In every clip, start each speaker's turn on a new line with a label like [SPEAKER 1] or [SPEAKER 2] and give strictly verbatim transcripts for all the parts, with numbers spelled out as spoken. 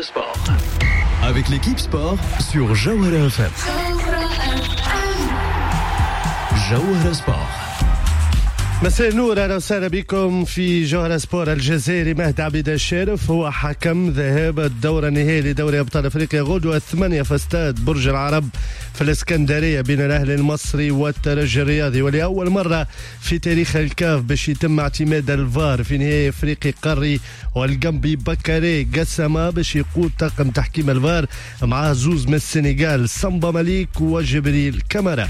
[SPEAKER 1] Sport. Avec l'équipe sport sur Jawhara F M. Jawhara Sport.
[SPEAKER 2] مساء النور، اهلا وسهلا بكم في جوهرة سبور. الجزائري مهدي عبيد الشارف هو حكم ذهاب الدورة النهائية لدوري ابطال افريقيا غدوة الثمانية في استاد برج العرب في الاسكندرية بين الاهلي المصري والترجي الرياضي، ولأول مرة في تاريخ الكاف باش يتم اعتماد الفار في نهائي افريقي قاري، والجنبي بكاري قسمة باش يقود طاقم تحكيم الفار مع زوز من السنغال سامبا مليك وجبريل كامارا.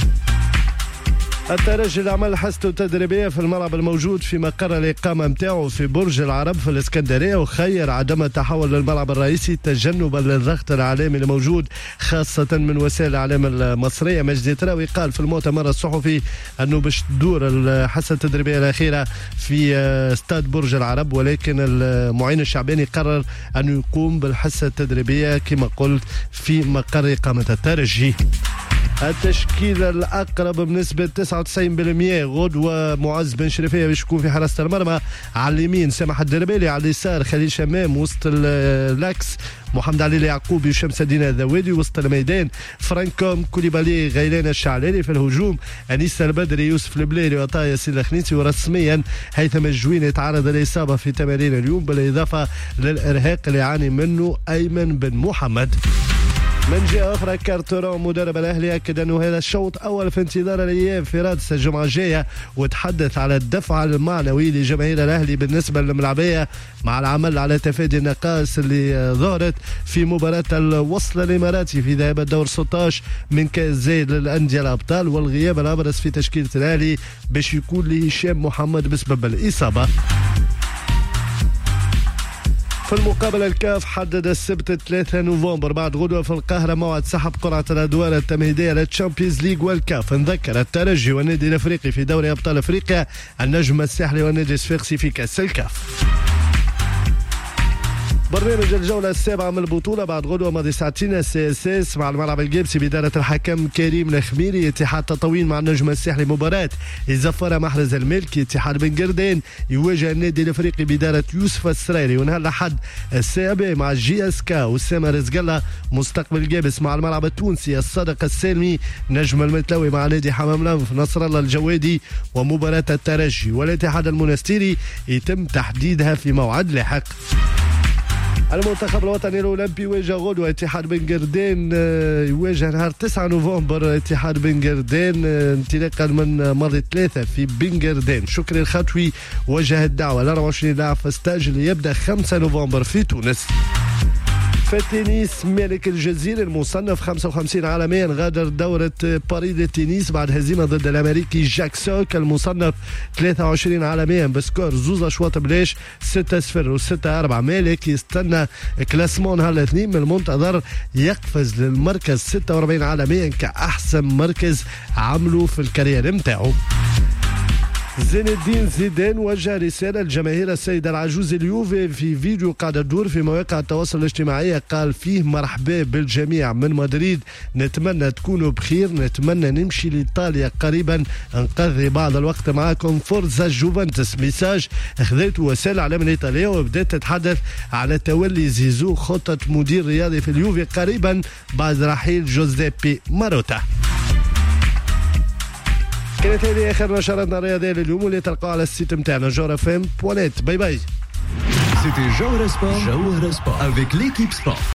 [SPEAKER 2] الترجي اللي عمل حصته تدريبيه في الملعب الموجود في مقر الاقامه نتاعو في برج العرب في الاسكندريه، وخير عدم التحول للملعب الرئيسي تجنبا للضغط الاعلامي الموجود خاصه من وسائل الاعلام المصريه. مجدي تراوي قال في المؤتمر الصحفي انه باش تدور الحصه التدريبيه الاخيره في استاد برج العرب، ولكن المعين الشعباني قرر انه يقوم بالحصه التدريبيه كما قلت في مقر اقامه الترجي. التشكيلة الأقرب بنسبة تسعة وتسعين بالمئة غدوة معز بن شريفية باش يكون في حراسة المرمى، على اليمين سامح الدربالي، على اليسار خليل شمام، وسط اللاكس محمد علي اليعقوبي وشمس الدين الذوادي، وسط الميدان فرانكوم كوليبالي غيلان الشعلالي، في الهجوم أنيس البدري يوسف البليري وطايا ياسين الخنيسي، ورسميا هيثم الجويني تعرض للإصابة في تمارين اليوم بالإضافة للإرهاق اللي يعاني منه أيمن بن محمد. من جهة أخرى كارتورون مدرب الأهلي أكد أنه هذا الشوط أول في انتظار الأيام في رادس الجمعة الجاية، وتحدث على الدفع المعنوي لجماهير الأهلي بالنسبة للملعبية مع العمل على تفادي النقائص اللي ظهرت في مباراة الوصل الإماراتي في ذهاب الدور ستة عشر من كأس زايد للأندية الأبطال، والغياب الأبرز في تشكيلة الأهلي باش يكون لهشام محمد بسبب الإصابة. في المقابل الكاف حدد السبت ثلاثة نوفمبر بعد غدوة في القاهرة موعد سحب قرعة الأدوار التمهيدية للتشامبيونز ليج والكاف. نذكر الترجي والنادي الأفريقي في دوري أبطال أفريقيا، النجم الساحلي والنادي الصفاقسي في كأس الكاف. برنامج الجولة السابعة من البطولة بعد غدوة ماضي ساعتين السي اس اس مع الملعب الجيبسي بإدارة الحكم كريم الخميري. اتحاد تطاوين مع النجم الساحلي مباراة الزفارة محرز الملكي. اتحاد بن قردين يواجه النادي الافريقي بإدارة يوسف السرايري. ونهار الأحد السابع مع جي اس كا وسام رزقلة. مستقبل جابس مع الملعب التونسي الصادق السالمي نجم المتلوي مع نادي حمام لنف نصر الله الجوادي. ومباراة الترجي والاتحاد المنستيري يتم تحديدها في موعد لاحق. المنتخب الوطني الأولمبي يواجه غدوة اتحاد بن قردين، يواجه نهار تسعة نوفمبر اتحاد بن قردين انطلاقا من ماضي ثلاثة في بن قردين. شكري الخطوي وجه الدعوة ل أربعة وعشرين لاعب في ستاج اللي يبدأ خمسة نوفمبر في تونس. في التنس مالك الجزيري المصنف خمسة وخمسين عالميا غادر دورة باريس للتنس بعد هزيمة ضد الأمريكي جاك سوك المصنف ثلاثة وعشرين عالميا بسكور زوز أشواط بلاش ستة صفر وستة أربعة. مالك يستنى كلاسمون نهار الاثنين، من المنتظر يقفز للمركز ستة وأربعين عالميا كأحسن مركز عمله في الكارير متاعه. زين الدين زيدان وجه رسالة لجماهير السيدة العجوز اليوفي في فيديو قاعدة تدور في مواقع التواصل الاجتماعي. قال فيه مرحبا بالجميع من مدريد، نتمنى تكونوا بخير، نتمنى نمشي لإيطاليا قريبا، نقضي بعض الوقت معاكم، فورزا جوفنتوس. ميساج خذيته وسائل الإعلام الإيطالية وبدأت تتحدث على تولي زيزو خطة مدير رياضي في اليوفي قريبا بعد رحيل جوزيبي ماروتا. كانت هذه آخر نشراتنا الرياضية لليوم واللي تلقاها على السيت متاعنا جوهرة اف ام بوينت. باي باي.
[SPEAKER 1] C'était Jawhara Sport. Jawhara Sport avec l'équipe sport.